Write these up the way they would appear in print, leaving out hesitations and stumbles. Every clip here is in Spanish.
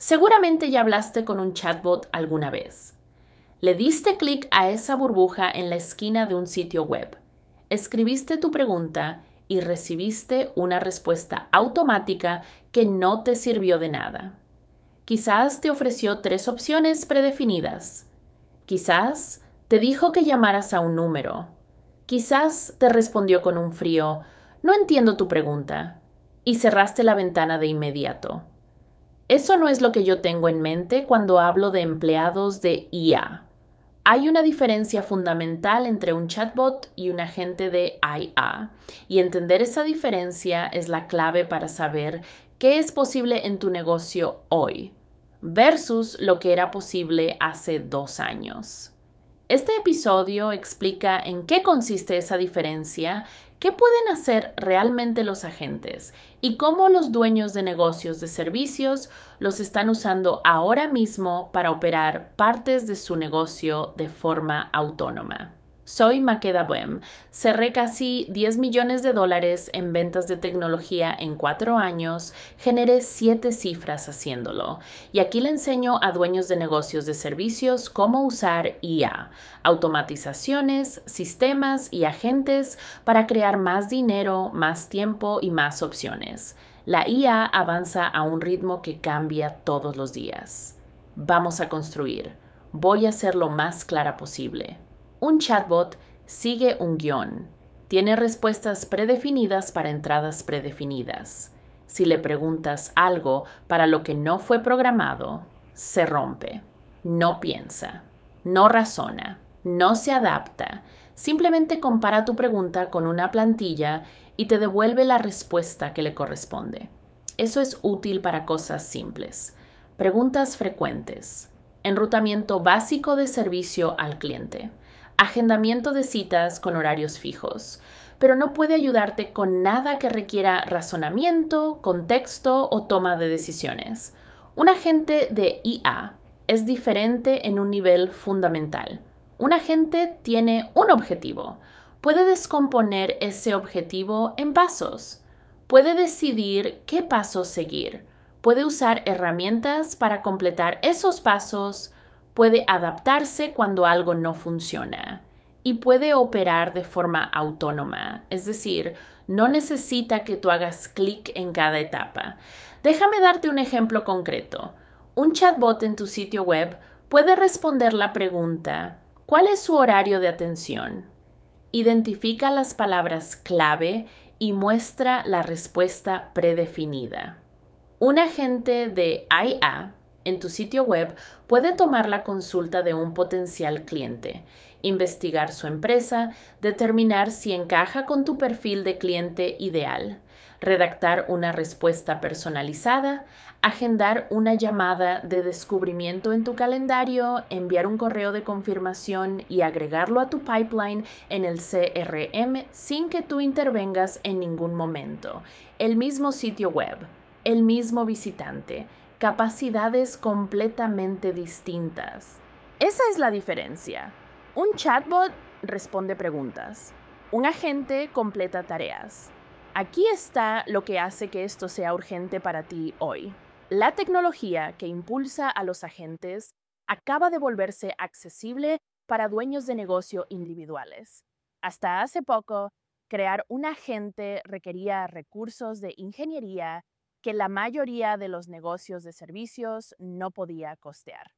Seguramente ya hablaste con un chatbot alguna vez. Le diste clic a esa burbuja en la esquina de un sitio web. Escribiste tu pregunta y recibiste una respuesta automática que no te sirvió de nada. Quizás te ofreció 3 opciones predefinidas. Quizás te dijo que llamaras a un número. Quizás te respondió con un frío, no entiendo tu pregunta, y cerraste la ventana de inmediato. Eso no es lo que yo tengo en mente cuando hablo de empleados de IA. Hay una diferencia fundamental entre un chatbot y un agente de IA, y entender esa diferencia es la clave para saber qué es posible en tu negocio hoy versus lo que era posible hace 2 años. Este episodio explica en qué consiste esa diferencia, qué pueden hacer realmente los agentes y cómo los dueños de negocios de servicios los están usando ahora mismo para operar partes de su negocio de forma autónoma. Soy Makeda Boehm. Cerré casi $10 millones en ventas de tecnología en 4 años, generé 7 cifras haciéndolo. Y aquí le enseño a dueños de negocios de servicios cómo usar IA, automatizaciones, sistemas y agentes para crear más dinero, más tiempo y más opciones. La IA avanza a un ritmo que cambia todos los días. Vamos a construir. Voy a ser lo más clara posible. Un chatbot sigue un guión. Tiene respuestas predefinidas para entradas predefinidas. Si le preguntas algo para lo que no fue programado, se rompe. No piensa, no razona, no se adapta. Simplemente compara tu pregunta con una plantilla y te devuelve la respuesta que le corresponde. Eso es útil para cosas simples. Preguntas frecuentes. Enrutamiento básico de servicio al cliente. Agendamiento de citas con horarios fijos, pero no puede ayudarte con nada que requiera razonamiento, contexto o toma de decisiones. Un agente de IA es diferente en un nivel fundamental. Un agente tiene un objetivo. Puede descomponer ese objetivo en pasos. Puede decidir qué pasos seguir. Puede usar herramientas para completar esos pasos. Puede adaptarse cuando algo no funciona y puede operar de forma autónoma, es decir, no necesita que tú hagas clic en cada etapa. Déjame darte un ejemplo concreto. Un chatbot en tu sitio web puede responder la pregunta, ¿cuál es su horario de atención? Identifica las palabras clave y muestra la respuesta predefinida. Un agente de IA en tu sitio web puede tomar la consulta de un potencial cliente, investigar su empresa, determinar si encaja con tu perfil de cliente ideal, redactar una respuesta personalizada, agendar una llamada de descubrimiento en tu calendario, enviar un correo de confirmación y agregarlo a tu pipeline en el CRM sin que tú intervengas en ningún momento. El mismo sitio web, el mismo visitante, capacidades completamente distintas. Esa es la diferencia. Un chatbot responde preguntas. Un agente completa tareas. Aquí está lo que hace que esto sea urgente para ti hoy. La tecnología que impulsa a los agentes acaba de volverse accesible para dueños de negocio individuales. Hasta hace poco, crear un agente requería recursos de ingeniería que la mayoría de los negocios de servicios no podía costear.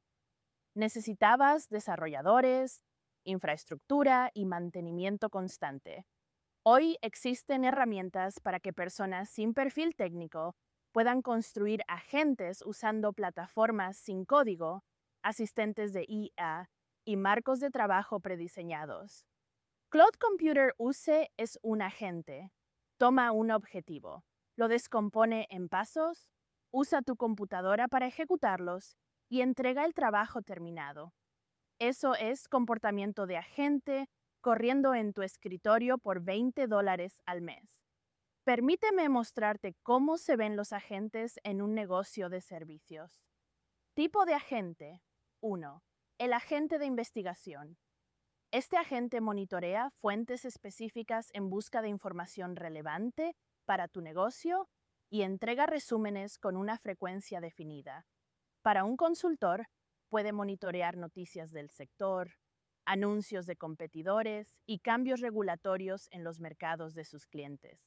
Necesitabas desarrolladores, infraestructura y mantenimiento constante. Hoy existen herramientas para que personas sin perfil técnico puedan construir agentes usando plataformas sin código, asistentes de IA y marcos de trabajo prediseñados. Cloud Computer UCE es un agente. Toma un objetivo, lo descompone en pasos, usa tu computadora para ejecutarlos y entrega el trabajo terminado. Eso es comportamiento de agente corriendo en tu escritorio por $20 al mes. Permíteme mostrarte cómo se ven los agentes en un negocio de servicios. Tipo de agente. 1. El agente de investigación. Este agente monitorea fuentes específicas en busca de información relevante para tu negocio y entrega resúmenes con una frecuencia definida. Para un consultor, puede monitorear noticias del sector, anuncios de competidores y cambios regulatorios en los mercados de sus clientes.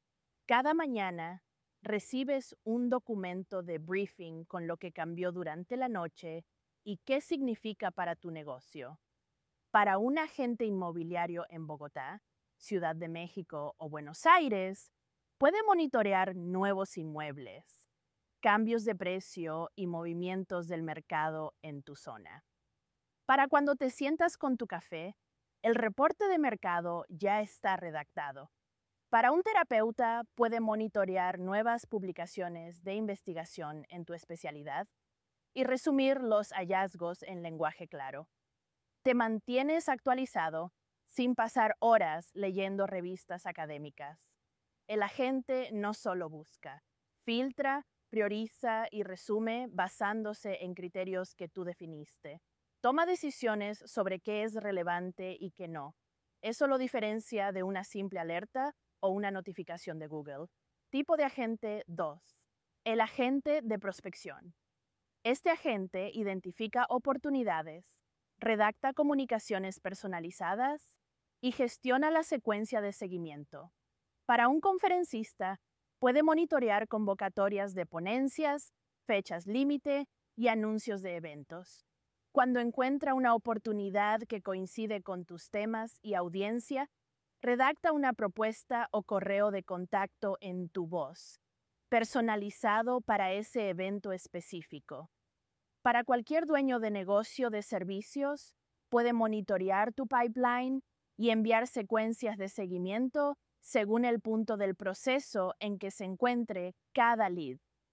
Cada mañana recibes un documento de briefing con lo que cambió durante la noche y qué significa para tu negocio. Para un agente inmobiliario en Bogotá, Ciudad de México o Buenos Aires, puede monitorear nuevos inmuebles, cambios de precio y movimientos del mercado en tu zona. Para cuando te sientas con tu café, el reporte de mercado ya está redactado. Para un terapeuta, puede monitorear nuevas publicaciones de investigación en tu especialidad y resumir los hallazgos en lenguaje claro. Te mantienes actualizado sin pasar horas leyendo revistas académicas. El agente no solo busca, filtra, prioriza y resume basándose en criterios que tú definiste. Toma decisiones sobre qué es relevante y qué no. Eso lo diferencia de una simple alerta o una notificación de Google. Tipo de agente 2. El agente de prospección. Este agente identifica oportunidades, redacta comunicaciones personalizadas y gestiona la secuencia de seguimiento. Para un conferencista, puede monitorear convocatorias de ponencias, fechas límite y anuncios de eventos. Cuando encuentra una oportunidad que coincide con tus temas y audiencia, redacta una propuesta o correo de contacto en tu voz, personalizado para ese evento específico. Para cualquier dueño de negocio de servicios, puede monitorear tu pipeline y enviar secuencias de seguimiento según el punto del proceso en que se encuentre cada lead.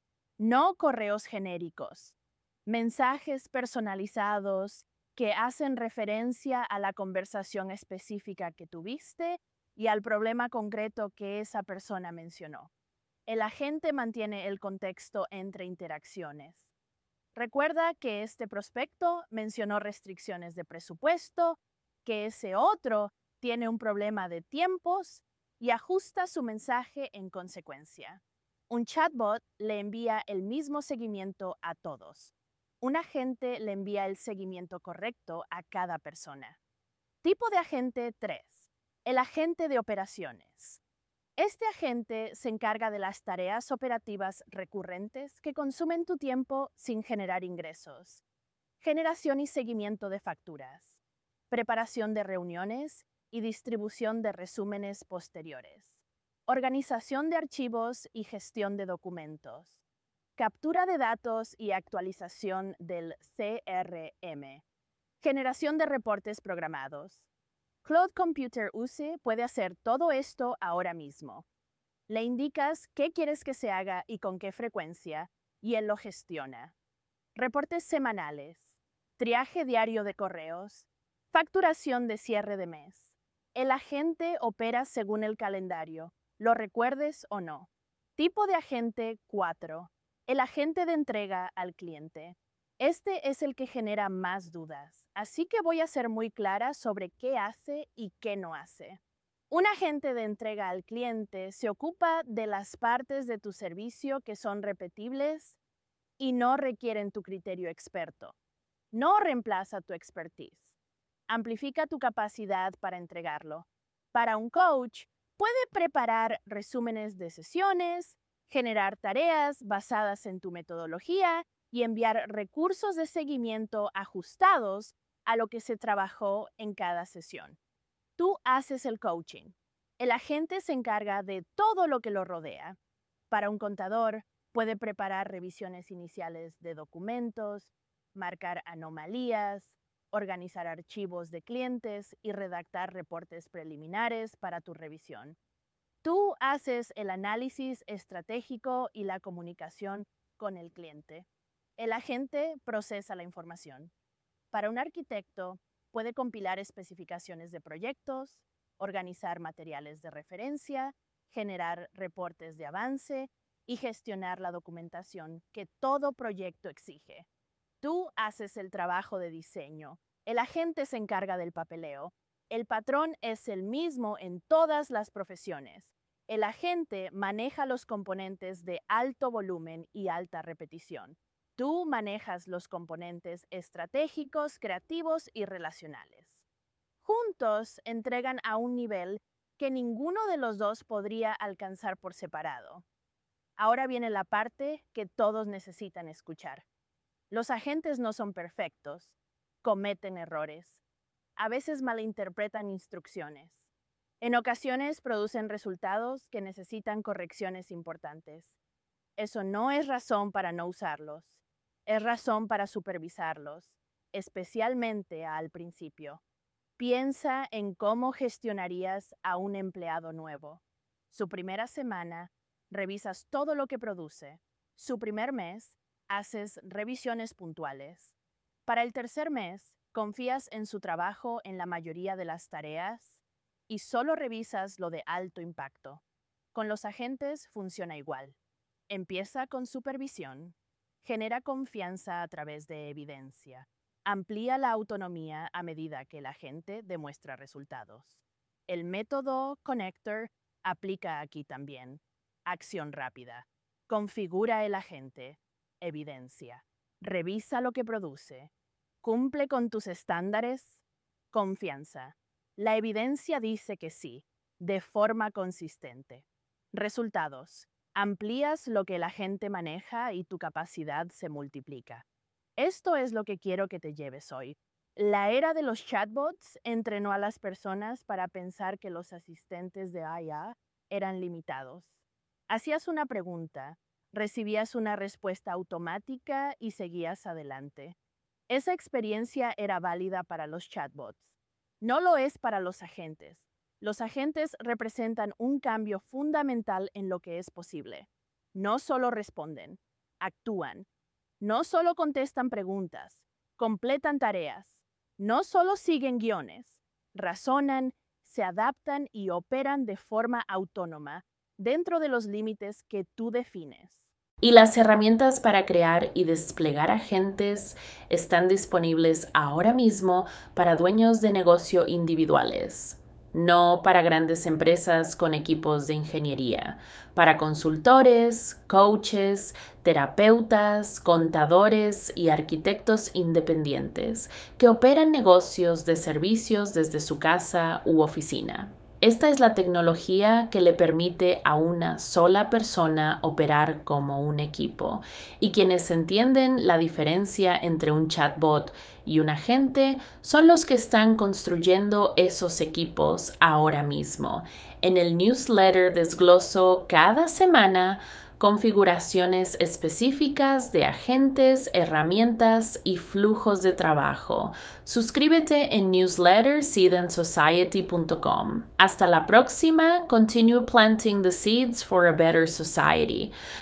No correos genéricos, mensajes personalizados que hacen referencia a la conversación específica que tuviste y al problema concreto que esa persona mencionó. El agente mantiene el contexto entre interacciones. Recuerda que este prospecto mencionó restricciones de presupuesto, que ese otro tiene un problema de tiempos y ajusta su mensaje en consecuencia. Un chatbot le envía el mismo seguimiento a todos. Un agente le envía el seguimiento correcto a cada persona. Tipo de agente 3. El agente de operaciones. Este agente se encarga de las tareas operativas recurrentes que consumen tu tiempo sin generar ingresos. Generación y seguimiento de facturas. Preparación de reuniones y distribución de resúmenes posteriores. Organización de archivos y gestión de documentos. Captura de datos y actualización del CRM. Generación de reportes programados. Cloud Computer UC puede hacer todo esto ahora mismo. Le indicas qué quieres que se haga y con qué frecuencia, y él lo gestiona. Reportes semanales, triaje diario de correos, facturación de cierre de mes. El agente opera según el calendario, lo recuerdes o no. Tipo de agente 4. El agente de entrega al cliente. Este es el que genera más dudas, así que voy a ser muy clara sobre qué hace y qué no hace. Un agente de entrega al cliente se ocupa de las partes de tu servicio que son repetibles y no requieren tu criterio experto. No reemplaza tu expertise. Amplifica tu capacidad para entregarlo. Para un coach, puede preparar resúmenes de sesiones, generar tareas basadas en tu metodología y enviar recursos de seguimiento ajustados a lo que se trabajó en cada sesión. Tú haces el coaching. El agente se encarga de todo lo que lo rodea. Para un contador, puede preparar revisiones iniciales de documentos, marcar anomalías, organizar archivos de clientes y redactar reportes preliminares para tu revisión. Tú haces el análisis estratégico y la comunicación con el cliente. El agente procesa la información. Para un arquitecto, puede compilar especificaciones de proyectos, organizar materiales de referencia, generar reportes de avance y gestionar la documentación que todo proyecto exige. Tú haces el trabajo de diseño. El agente se encarga del papeleo. El patrón es el mismo en todas las profesiones. El agente maneja los componentes de alto volumen y alta repetición. Tú manejas los componentes estratégicos, creativos y relacionales. Juntos entregan a un nivel que ninguno de los dos podría alcanzar por separado. Ahora viene la parte que todos necesitan escuchar. Los agentes no son perfectos, cometen errores, a veces malinterpretan instrucciones. En ocasiones producen resultados que necesitan correcciones importantes. Eso no es razón para no usarlos, es razón para supervisarlos, especialmente al principio. Piensa en cómo gestionarías a un empleado nuevo. Su primera semana, revisas todo lo que produce. Su primer mes, haces revisiones puntuales. Para el tercer mes, confías en su trabajo en la mayoría de las tareas y solo revisas lo de alto impacto. Con los agentes funciona igual. Empieza con supervisión, genera confianza a través de evidencia. Amplía la autonomía a medida que el agente demuestra resultados. El método Connector aplica aquí también. Acción rápida. Configura el agente. Evidencia. Revisa lo que produce. ¿Cumple con tus estándares? Confianza. La evidencia dice que sí, de forma consistente. Resultados. Amplías lo que el agente maneja y tu capacidad se multiplica. Esto es lo que quiero que te lleves hoy. La era de los chatbots entrenó a las personas para pensar que los asistentes de IA eran limitados. Hacías una pregunta, recibías una respuesta automática y seguías adelante. Esa experiencia era válida para los chatbots. No lo es para los agentes. Los agentes representan un cambio fundamental en lo que es posible. No solo responden, actúan. No solo contestan preguntas, completan tareas. No solo siguen guiones, razonan, se adaptan y operan de forma autónoma dentro de los límites que tú defines. Y las herramientas para crear y desplegar agentes están disponibles ahora mismo para dueños de negocio individuales, no para grandes empresas con equipos de ingeniería, para consultores, coaches, terapeutas, contadores y arquitectos independientes que operan negocios de servicios desde su casa u oficina. Esta es la tecnología que le permite a una sola persona operar como un equipo, y quienes entienden la diferencia entre un chatbot y un agente son los que están construyendo esos equipos ahora mismo. En el newsletter desgloso cada semana configuraciones específicas de agentes, herramientas y flujos de trabajo. Suscríbete en newsletterseedandsociety.com. Hasta la próxima. Continue planting the seeds for a better society.